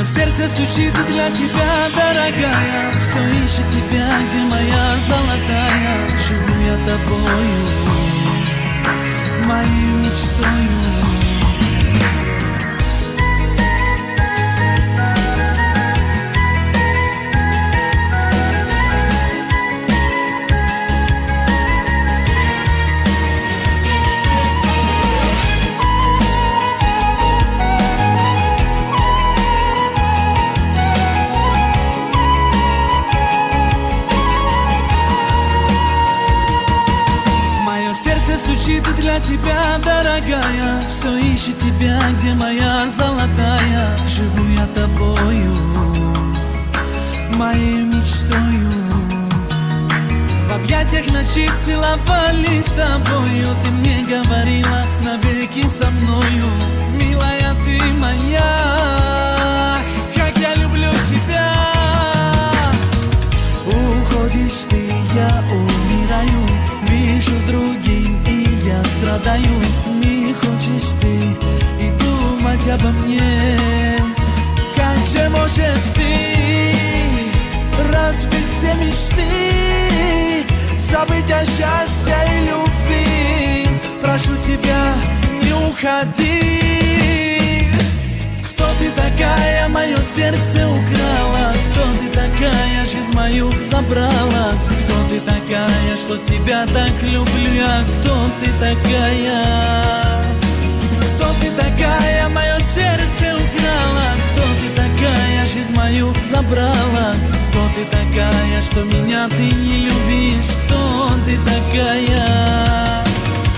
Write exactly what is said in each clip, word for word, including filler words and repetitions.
Мое сердце стучит для тебя, дорогая. Все ищет тебя, где моя золотая. Живу я тобою, моей мечтою. Стучит для тебя, дорогая. Все ищет тебя, где моя золотая. Живу я тобою, моей мечтою. В объятиях ночи целовались с тобою. Ты мне говорила навеки со мною. Милая ты моя, как я люблю тебя. Уходишь ты, я умираю. Вижу с другим и я страдаю. Не хочешь ты и думать обо мне. Как же можешь ты разбить все мечты, забыть о счастье и любви? Прошу тебя, не уходи. Кто ты такая, мое сердце украла? Кто ты такая, жизнь мою забрала? Кто ты такая, что тебя так люблю я? Кто ты такая? Кто ты такая, мое сердце украла? Кто ты такая, жизнь мою забрала? Кто ты такая, что меня ты не любишь? Кто ты такая?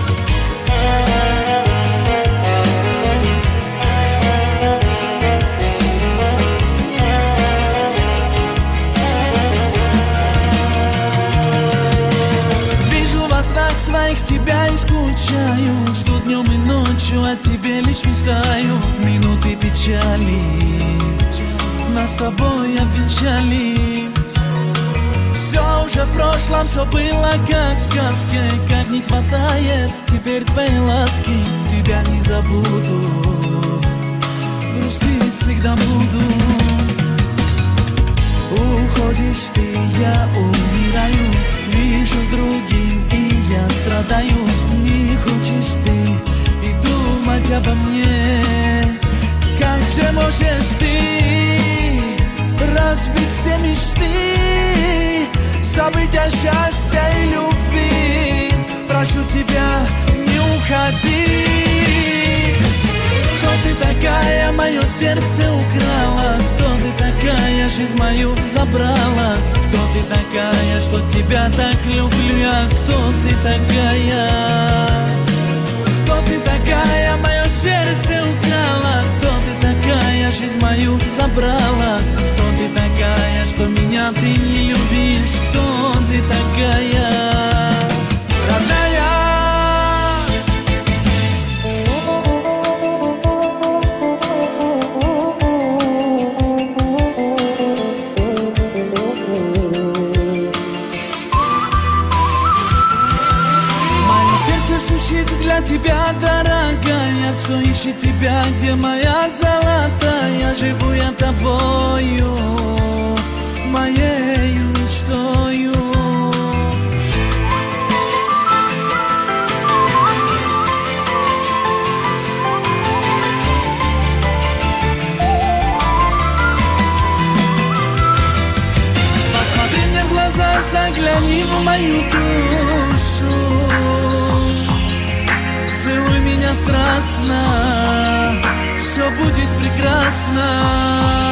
Своих тебя и скучаю. Жду днем и ночью, о тебе лишь мечтаю. Минуты печали нас с тобой обвенчали. Все уже в прошлом, все было как в сказке. Как не хватает теперь твоей ласки. Тебя не забуду, грустить всегда буду. Уходишь ты, я умираю. Вижу с другим и я страдаю. Не хочешь ты и думать обо мне. Как же можешь ты разбить все мечты, забыть о счастье и любви? Прошу тебя, не уходи. Кто ты такая, мое сердце украла? Кто ты такая, жизнь мою забрала? Кто ты такая, что тебя так люблю я? Кто ты такая? Кто ты такая, мое сердце украла? Кто ты такая, жизнь мою забрала? Кто ты такая, что меня ты не любишь? Кто ты такая, родная? Для тебя, дорогая, все ищет тебя, где моя золотая. Живу я тобою, моей мечтою. Посмотри мне в глаза, загляни в мою душу. Целуй меня страстно, все будет прекрасно.